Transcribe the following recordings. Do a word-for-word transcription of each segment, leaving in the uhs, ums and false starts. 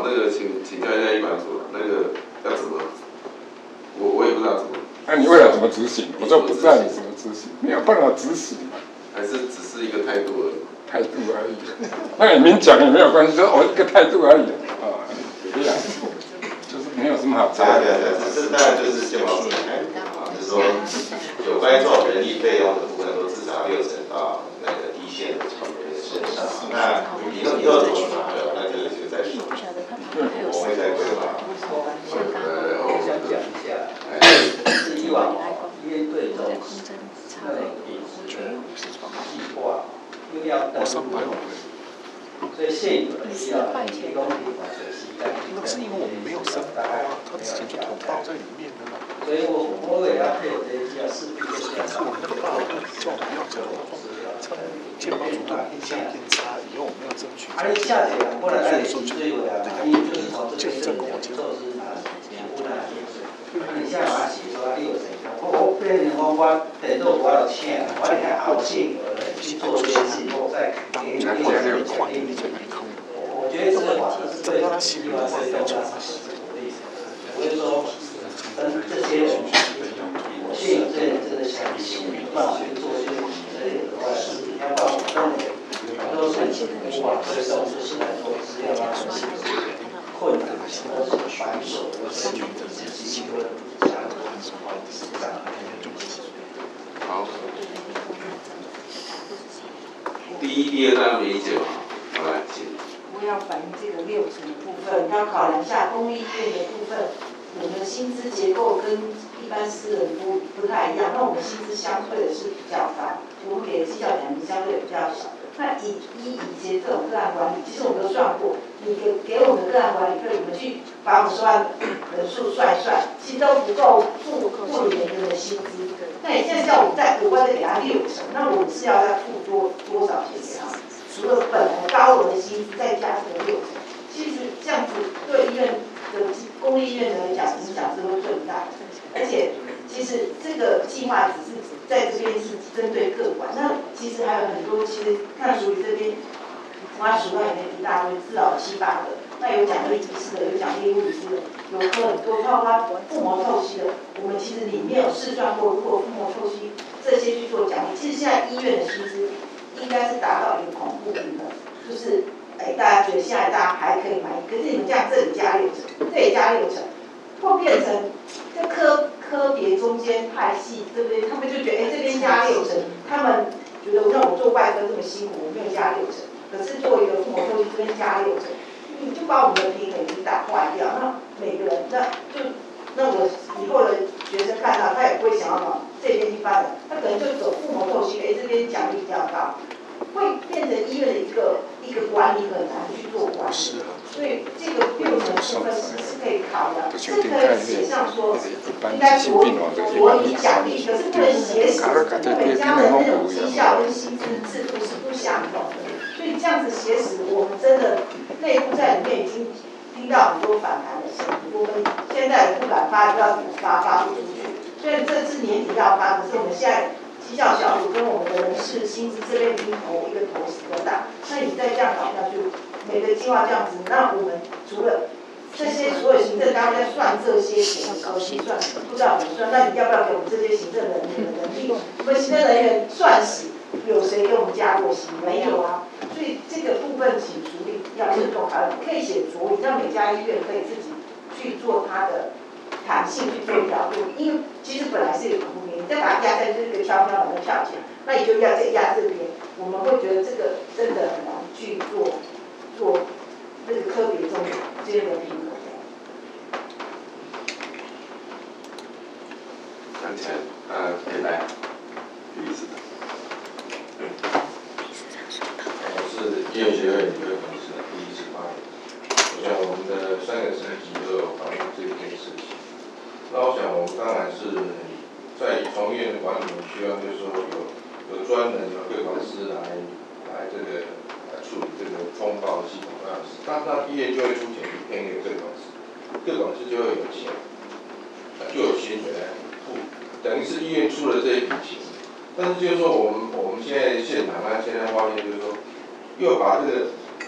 那个请请教一下一管所，那个要怎么？我我也不知道怎么。 那、啊、你未来怎么执行？我就不知道你怎么执行，没有办法执行嘛。 还是只是一个态度而已。 态度而已。那你明讲也没有关系，就是我一个态度而已。啊，对呀，就是没有什么好讲的。 对对对，这当然就是健保署的态度啊，就是说有关于这种人力费用的部分，都至少六成到那个一线的成员身上。那以后以后怎么查的？那这个就再说。我会再规划。 呃， 我想讲一下，是以往医院对这种那种饮食的计划，因为要登录，所以现有的医疗提供给我们是在那是因为我们没有申报啊，他之前就投报在里面的了。 所以我我也要配合这些要势必就是要但是我们那个报告叫我们要讲，他们健保组对印象变差，以后我们要争取。 而且下节过来来提最有的，因为就是从这个政府措施拿全部拿进去。你现在把它写出来，你有谁？我我变成我我等到我有钱，我得看好现有的去做这些事，我再给你一些奖励。我觉得这个法是对希望是动大鼓励，我就说跟这些现有这这个想办法去做这些这些额外的事情，要不然我认为都是无法推动这些来做资料啊，这些困难或者是繁琐的这些机会相关的。 好。第一、第二当然没意见嘛，好来，请。 我要反映这个六成的部分，要考量一下公立医院的部分，我们的薪资结构跟一般私人不不太一样，那我们薪资相对的是比较高，我们给的绩效奖金相对比较小。那以以以前这种个案管理，其实我们都算过，你给给我们的个案管理费，我们去把我们收案人数算一算，其实都不够付付每个人的薪资。那你现在叫我们再额外的给他六成，那我们是要再付多多少钱给他？除了本来高额的薪资，再加这个六成，其实这样子对医院的公立医院来讲，影响是会最大的。而且，其实这个计划只是在这边是针对个管，那其实还有很多，其实看署理这边，花十万以内一大堆，至少七八个。那有奖励医师的，有奖励物理师的，有很多包括腹膜透析的。我们其实里面有试算过，如果腹膜透析这些去做奖励，其实现在医院的薪资应该是达到一个恐怖平衡，就是哎，大家觉得现在大家还可以满意，可是你们这样这里加六成，这里加六成，会变成这科科别中间派系，对不对？他们就觉得哎这边加六成，他们觉得让我做外科这么辛苦，我没有加六成，可是做一个腹膜透析这边加六成。你就把我们的平衡已经打坏掉，那每个人那就那我以后的学生看到，他也不会想要往这边去发展，他可能就走腹膜透析，哎，这边奖励比较高，会变成医院的一个一个管理很难去做管理，所以这个六成部分是是可以考量，是可以写上说应该着着以奖励，可是不能写死，因为每家的那种绩效跟薪资制度是不相同的。所以这样子写死，我们真的内部在里面已经听到很多反弹的声音，我们现在不敢发，不知道怎么发，发不出去。虽然这次年底要发，可是我们现在绩效小组跟我们的人事薪资这边已经投一个投十个大，那你再这样搞下去，每个计划这样子，那我们除了这些所有行政单位在算这些钱的时候计算，不知道怎么算，那你要不要给我们这些行政人员的能力？我们行政人员算死。有谁给我们加过薪？没有啊，所以这个部分请处理要慎重考虑，可以写着力，让每家医院可以自己去做它的弹性去做调度。因为其实本来是有恐怖平衡，你再把它压在这个飘飘然的跳起来，那你就要再压这边，我们会觉得这个真的很难去做做这个科别中之间的平衡。 看起来，呃，可以来，有意思的。 我是医院协会理会董事的第一次发言。我想我们的三个层级都有反映这件事情。那我想我们当然是在从医院的管理，希望就是说有有专人有各管师来来这个来处理这个通报的系统这样子。那那医院就会出钱去编给各管师，各管师就会有钱，就有薪水来付，等于是医院出了这一笔钱。但是就是说，我们我们现在现场啊，现在发现就是说，又把这个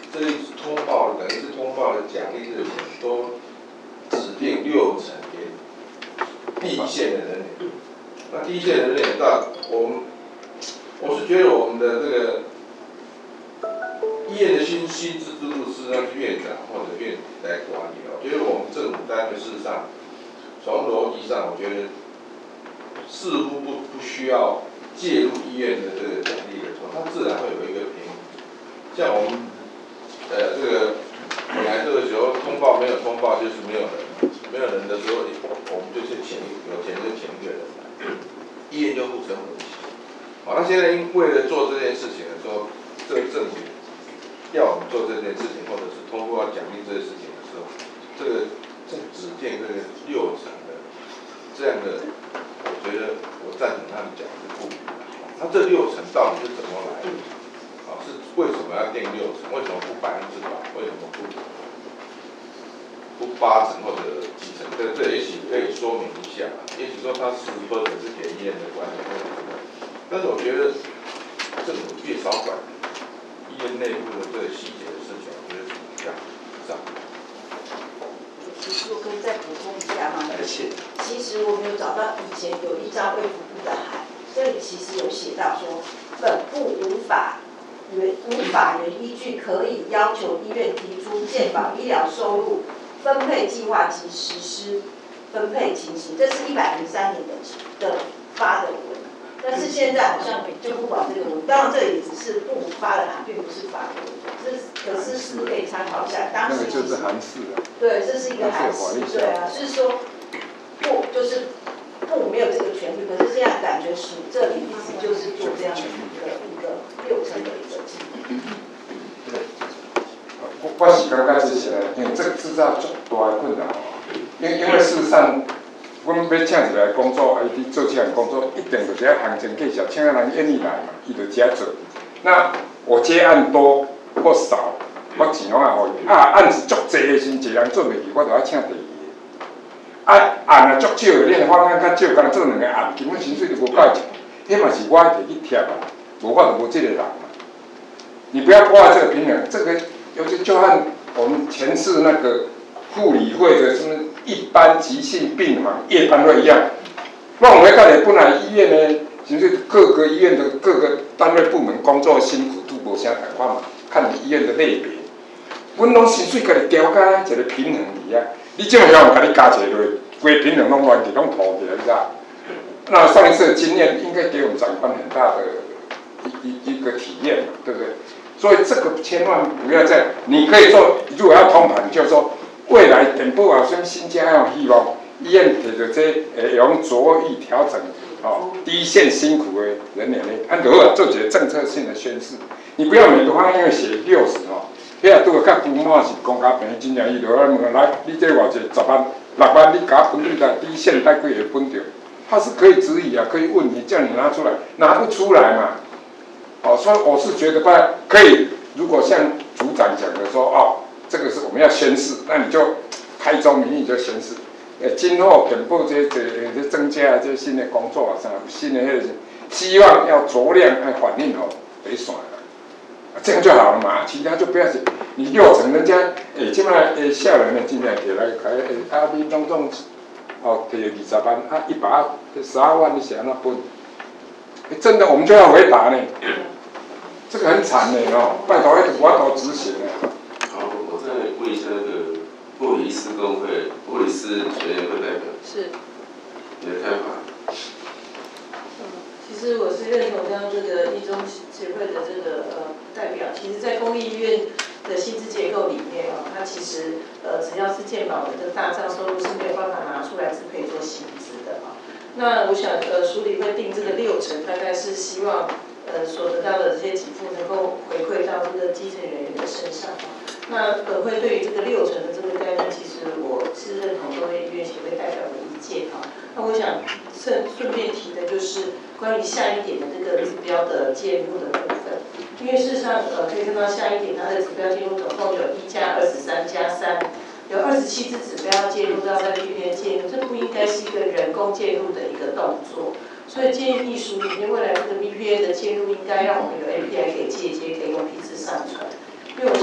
这一次通报等于是通报的奖励这个钱都指定六成给第一线的人员。那第一线的人员到我们，我是觉得我们的这个医院的薪薪资制度是让院长或者院长来管理的。我觉得我们政府单位事实上从逻辑上，我觉得似乎不不需要介入医院的这个奖励的时候，它自然会有一个平衡。像我们呃这个本来这个时候通报没有通报就是没有人，没有人的时候，我们就是请有钱就请一个人来，医院就不成问题。好，那现在因为了做这件事情的时候，这个政府要我们做这件事情，或者是通过奖励这件事情的时候，这个这指定这个六成的这样的，我觉得我赞成他们讲的不比。那这六成到底是怎么来的？啊，是为什么要定六成？为什么不百分之百？为什么不不八成或者几成？这这也许可以说明一下。也许说他是或者是给医院的管理或者什么，但是我觉得政府越少管医院内部的这个细节的事情，我觉得是比较上。 其实我可以再补充一下吗？ 而且， 其实我没有找到以前有一张卫福部的函，这里其实有写到说，本部无法原无法源依据可以要求医院提出健保医疗收入分配计划及实施分配情形，这是一百零三年的的发的文。但是现在好像就不管这个文，当然这里只是部发的函，并不是发的文。这可是是不是可以参考一下？当时那个就是函释啊。 对，这是一个函释，对啊，是说部就是部没有这个权利，可是这样感觉属这里意思就是做这样的一个一个六成的一个计划。 对，我我是刚开始起来，因为这个制造最大的困扰哦，因因为事实上。我们要请一个工作，啊，伊做这项工作，一定就是要行情计较，请人愿意来嘛，伊就这样做。那我接案多或少，我钱拢要予伊。啊，案子足济的时，一人做袂去，我就要请第二个。啊，案啊足少的，恁法案较少，干做两个案，根本薪水就无够钱。迄嘛是我摕去贴啊，无法就无这个人嘛。你不要挂这个平衡，这个尤其就和我们前次那个护理会的什么。一般急性病房夜班会一样，那我们看你本来医院呢，其实各个医院的各个单位部门工作辛苦度无相同款嘛，看你医院的类别。阮拢薪水家己调甲一个平衡里啊，你这么样甲你加一个落，规平衡拢完全拢拖起来，你知道？那上一次的经验应该给我们长官很大的一一一个体验嘛，对不对？所以这个千万不要再，你可以做，如果要通盘，就是说。未来电报有啥新加有希望，医院摕着这会用着意调整哦，第一线辛苦的人员呢，按就好做一个政策性的宣示。你不要每个方案写六十哦，迄啊拄个较规模是公家病院，真正伊就来问来，你这偌济十万、六万，你甲分对在第一线带几个分着？他是可以质疑啊，可以问你，叫你拿出来，拿不出来嘛。哦，所以我是觉得吧，可以，如果像组长讲的说哦。这个是我们要宣示，那你就开宗明义就宣示，呃，今后电报这这这增加这新的工作啊，啥新的迄个，希望要酌量要反映好给线啦，这样就好了嘛，其他就不要写。你六成人家，诶，即摆诶，少人的真正摕来开，诶，啊，你拢总，哦，摕二十万，啊，一百十二万，你是安怎分？诶，真的我们就要回答呢，这个很惨的哦，拜托，要我都执行的。 再问一下那个护理师工会、护理师学员会代表， 是你的看法？ 嗯，其实我是认同刚刚这个一中协会的这个呃代表，其实，在公立医院的薪资结构里面啊，它其实呃只要是健保的这个大账收入是没有办法拿出来支配做薪资的啊。那我想呃署理会定这个六成，大概是希望呃所得到的这些给付能够回馈到这个基层人员的身上啊。那本会对于这个六成的这个概念，其实我是认同各位医院协会代表的意见哈。那我想顺顺便提的就是关于下一点的这个指标的介入的部分，因为事实上呃可以看到下一点它的指标介入总共有一加二十三加三，有二十七支指标介入都要在 B P A 介入，这不应该是一个人工介入的一个动作。所以建议署里面未来这个 B P A 的介入应该让我们有 A P I 可以借接，可以用批次上传。因为我相信这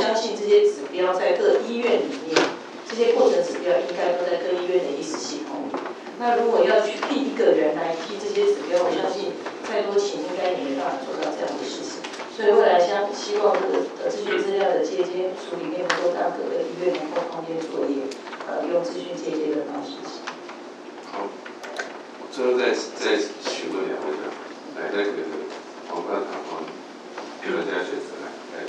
些指标在各医院里面，这些过程指标应该都在各医院的医师系统里。那如果要去聘一个人来批这些指标，我相信再多钱应该也没办法做到这样的事情。所以未来将希望这个呃资讯资料的接接处理能够让各个医院能够方便作业，呃用资讯接接的方式。 好，最后再再询问两位的，来那个黄冠堂黄专家学者来来。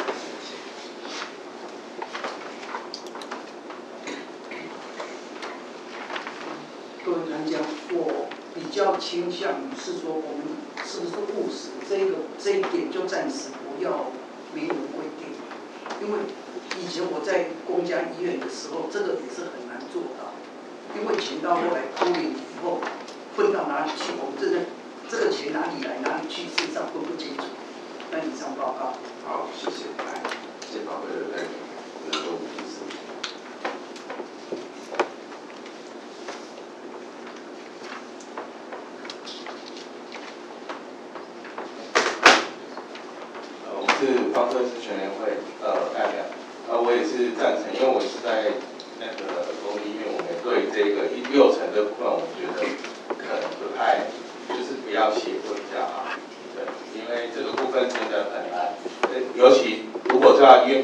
各位专家，我比较倾向于是说，我们是不是务实这个这一点就暂时不要明文规定，因为以前我在公家医院的时候，这个也是很难做到，因为钱到后来公领以后分到哪里去，我们这个这个钱哪里来哪里去，事实上分不清楚。那以上报告。 好，谢谢。来，健保会的代表能够提示。 是方特是全联会呃代表，呃我也是赞成，因为我是在那个公立医院，我们对这个一六成的部分，我觉得可能不太，就是不要写会比较好，对，因为这个部分真的很难，尤其如果叫医院。